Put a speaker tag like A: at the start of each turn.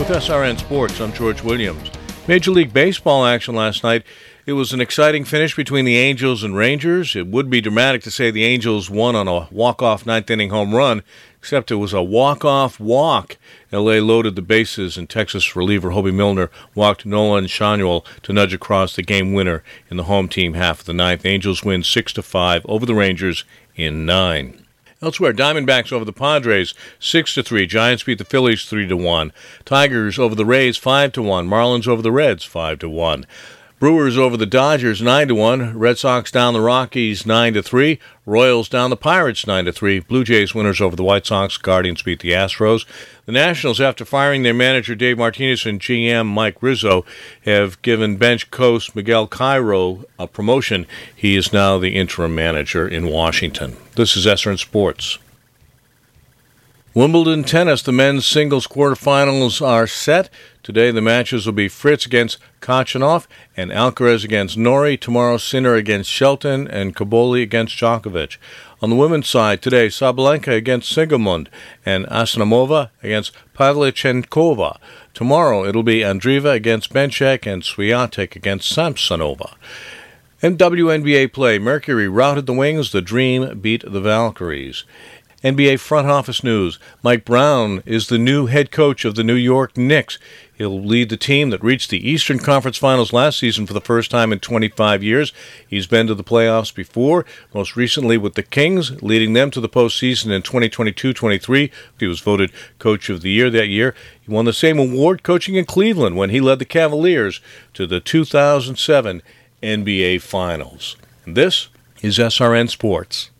A: With SRN Sports, I'm George Williams. Major League Baseball action last night. It was an exciting finish between the Angels and Rangers. It would be dramatic to say the Angels won on a walk-off ninth-inning home run, except it was a walk-off walk. L.A. loaded the bases, and Texas reliever Hobie Milner walked Nolan Schanuel to nudge across the game winner in the home team half of the ninth. Angels win 6-5 over the Rangers in 9. Elsewhere, Diamondbacks over the Padres 6-3. Giants beat the Phillies 3-1. Tigers over the Rays 5-1. Marlins over the Reds 5-1. Brewers over the Dodgers 9-1. Red Sox down the Rockies 9-3. Royals down the Pirates 9-3. Blue Jays winners over the White Sox. Guardians beat the Astros. The Nationals, after firing their manager Dave Martinez and GM Mike Rizzo, have given bench coach Miguel Cairo a promotion. He is now the interim manager in Washington. This is SRN Sports. Wimbledon tennis, the men's singles quarterfinals are set. Today the matches will be Fritz against Khachanov and Alcaraz against Norrie. Tomorrow Sinner against Shelton and Kaboli against Djokovic. On the women's side today, Sabalenka against Sigamund and Asanamova against Pavlyuchenkova. Tomorrow it'll be Andreeva against Benchek and Swiatek against Samsonova. In WNBA play, Mercury routed the Wings. The Dream beat the Valkyries. NBA front office news. Mike Brown is the new head coach of the New York Knicks. He'll lead the team that reached the Eastern Conference Finals last season for the first time in 25 years. He's been to the playoffs before, most recently with the Kings, leading them to the postseason in 2022-23. He was voted Coach of the Year that year. He won the same award coaching in Cleveland when he led the Cavaliers to the 2007 NBA Finals. This is SRN Sports.